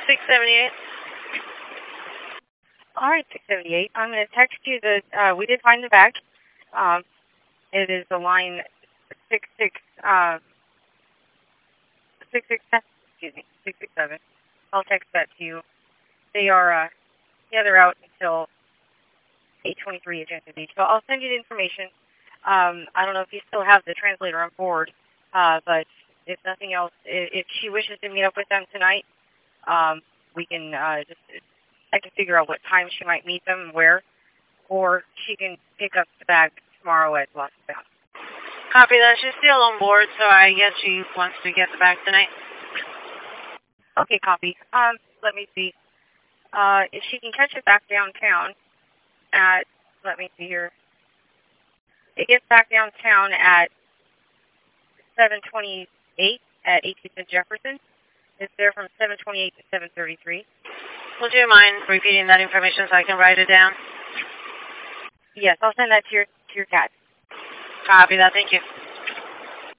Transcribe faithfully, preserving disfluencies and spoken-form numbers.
six seventy-eight. All right, six seventy-eight. I'm going to text you the, uh, we did find the bag. Um, it is the line six six, uh, six six seven, excuse me, six six seven. I'll text that to you. They are, uh, yeah, they're out until eight twenty-three Agenda Beach. So I'll send you the information. Um, I don't know if you still have the translator on board, uh, but if nothing else, if, if she wishes to meet up with them tonight, um, we can uh, just, I can figure out what time she might meet them and where, or she can pick up the bag tomorrow at Los Angeles. Copy that. She's still on board, so I guess she wants to get the bag tonight. Okay, copy. Um, let me see. Uh, if she can catch it back downtown at, let me see here. It gets back downtown at seven twenty-eight at eighteenth Jefferson. It's there from seven twenty-eight to seven thirty-three. Would you mind repeating that information so I can write it down? Yes, I'll send that to your, to your cat. Copy that. Thank you.